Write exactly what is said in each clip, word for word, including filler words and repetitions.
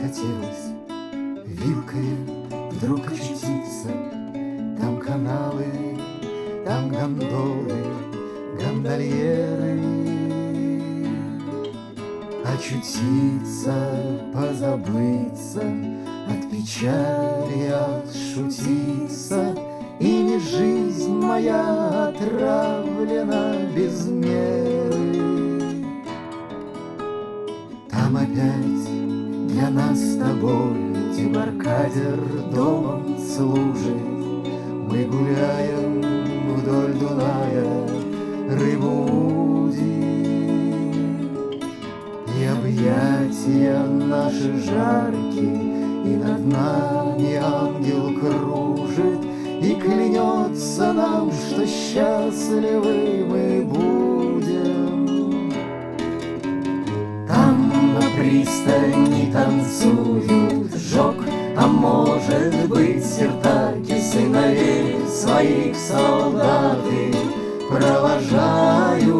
хотелось вилкой вдруг очутиться. Там каналы, там гондолы, гондольеры. Очутиться, позабыться, от печали отшутиться. Или жизнь моя отравлена без меры. Там опять для нас с тобой дебаркадер домом служит. Мы гуляем вдоль Дуная, рыбу удим. И объятия наши жаркие, и над нами ангел кружит. И клянется нам, что счастливы мы будем. Там на пристани танцуют жок, а может быть сертаки сыновей своих солдаты провожают.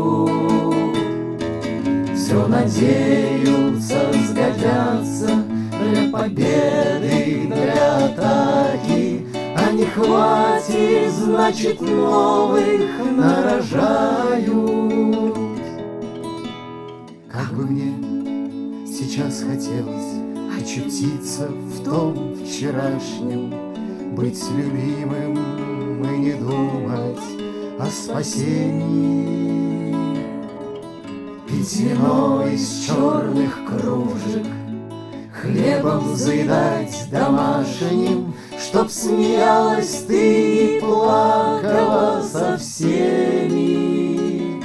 Все надеются, сгодятся для победы, для атаки. А не хватит, значит, новых нарожают. Как бы мне сейчас хотелось очутиться в том вчерашнем, быть любимым и не думать о спасении. Пить вино из черных кружек, хлебом заедать домашним, чтоб смеялась ты и плакала со всеми.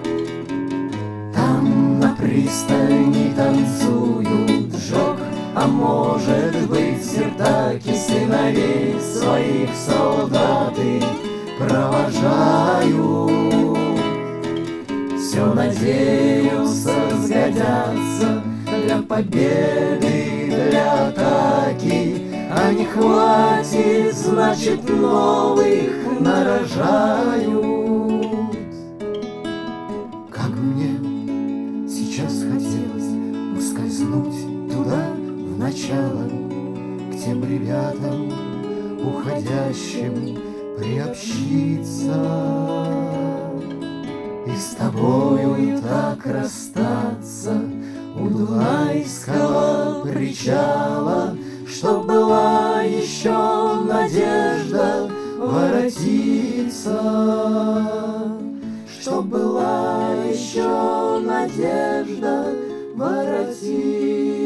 Там на пристани танцуют жок, а может быть сертаки сыновей своих солдаты провожают. Все надеются, сгодятся для победы, для атаки. А не хватит, значит, новых нарожают. Как бы мне сейчас хотелось ускользнуть туда в начало, к тем ребятам уходящим приобщиться. И с тобою так расстаться у Дунайского причала, чтоб была еще надежда воротиться, чтоб была еще надежда воротиться.